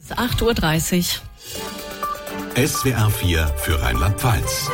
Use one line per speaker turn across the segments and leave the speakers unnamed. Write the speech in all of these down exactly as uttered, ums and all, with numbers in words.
acht Uhr dreißig.
S W R vier für Rheinland-Pfalz.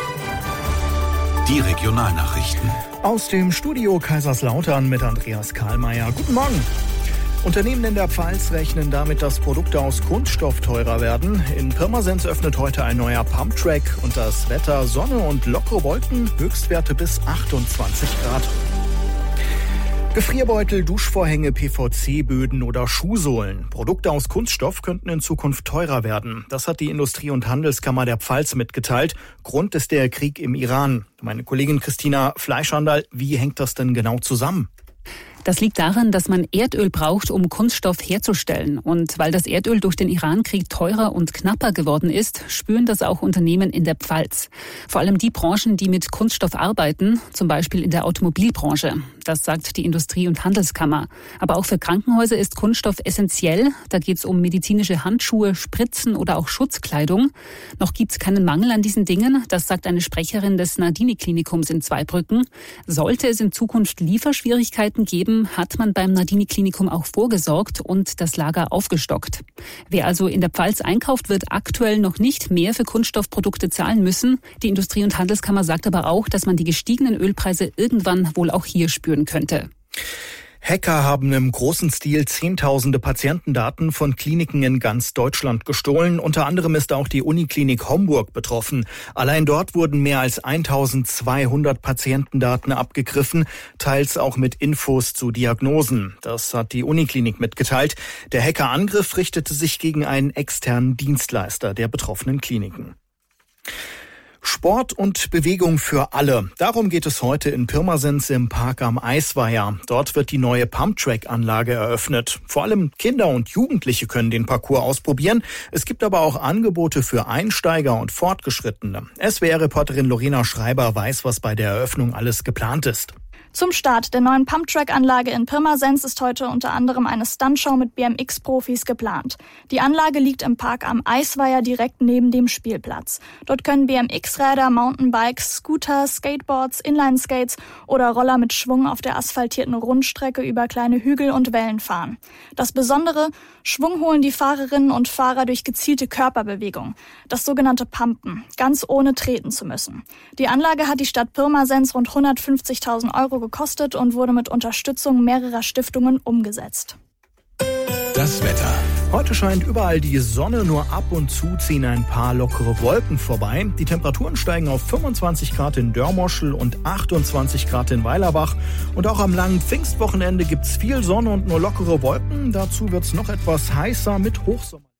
Die Regionalnachrichten.
Aus dem Studio Kaiserslautern mit Andreas Kahlmeier. Guten Morgen. Unternehmen in der Pfalz rechnen damit, dass Produkte aus Kunststoff teurer werden. In Pirmasens öffnet heute ein neuer Pumptrack und das Wetter Sonne und lockere Wolken, Höchstwerte bis achtundzwanzig Grad. Gefrierbeutel, Duschvorhänge, P V C-Böden oder Schuhsohlen. Produkte aus Kunststoff könnten in Zukunft teurer werden. Das hat die Industrie- und Handelskammer der Pfalz mitgeteilt. Grund ist der Krieg im Iran. Meine Kollegin Christina Fleischhandel, wie hängt das denn genau zusammen?
Das liegt daran, dass man Erdöl braucht, um Kunststoff herzustellen. Und weil das Erdöl durch den Irankrieg teurer und knapper geworden ist, spüren das auch Unternehmen in der Pfalz. Vor allem die Branchen, die mit Kunststoff arbeiten, zum Beispiel in der Automobilbranche. Das sagt die Industrie- und Handelskammer. Aber auch für Krankenhäuser ist Kunststoff essentiell. Da geht es um medizinische Handschuhe, Spritzen oder auch Schutzkleidung. Noch gibt es keinen Mangel an diesen Dingen. Das sagt eine Sprecherin des Nardini-Klinikums in Zweibrücken. Sollte es in Zukunft Lieferschwierigkeiten geben, hat man beim Nardini-Klinikum auch vorgesorgt und das Lager aufgestockt. Wer also in der Pfalz einkauft, wird aktuell noch nicht mehr für Kunststoffprodukte zahlen müssen. Die Industrie- und Handelskammer sagt aber auch, dass man die gestiegenen Ölpreise irgendwann wohl auch hier spüren könnte.
Hacker haben im großen Stil Zehntausende Patientendaten von Kliniken in ganz Deutschland gestohlen. Unter anderem ist auch die Uniklinik Homburg betroffen. Allein dort wurden mehr als eintausendzweihundert Patientendaten abgegriffen, teils auch mit Infos zu Diagnosen. Das hat die Uniklinik mitgeteilt. Der Hackerangriff richtete sich gegen einen externen Dienstleister der betroffenen Kliniken. Sport und Bewegung für alle. Darum geht es heute in Pirmasens im Park am Eisweiher. Dort wird die neue Pumptrack-Anlage eröffnet. Vor allem Kinder und Jugendliche können den Parcours ausprobieren. Es gibt aber auch Angebote für Einsteiger und Fortgeschrittene. S W R-Reporterin Lorena Schreiber weiß, was bei der Eröffnung alles geplant ist.
Zum Start der neuen Pumptrack-Anlage in Pirmasens ist heute unter anderem eine Stuntshow mit B M X-Profis geplant. Die Anlage liegt im Park am Eisweiher direkt neben dem Spielplatz. Dort können B M X-Räder, Mountainbikes, Scooter, Skateboards, Inline-Skates oder Roller mit Schwung auf der asphaltierten Rundstrecke über kleine Hügel und Wellen fahren. Das Besondere: Schwung holen die Fahrerinnen und Fahrer durch gezielte Körperbewegung. Das sogenannte Pumpen, ganz ohne treten zu müssen. Die Anlage hat die Stadt Pirmasens rund hundertfünfzigtausend Euro gekostet und wurde mit Unterstützung mehrerer Stiftungen umgesetzt.
Das Wetter.
Heute scheint überall die Sonne, nur ab und zu ziehen ein paar lockere Wolken vorbei. Die Temperaturen steigen auf fünfundzwanzig Grad in Dörmoschel und achtundzwanzig Grad in Weilerbach. Und auch am langen Pfingstwochenende gibt's viel Sonne und nur lockere Wolken. Dazu wird's noch etwas heißer mit Hochsommer.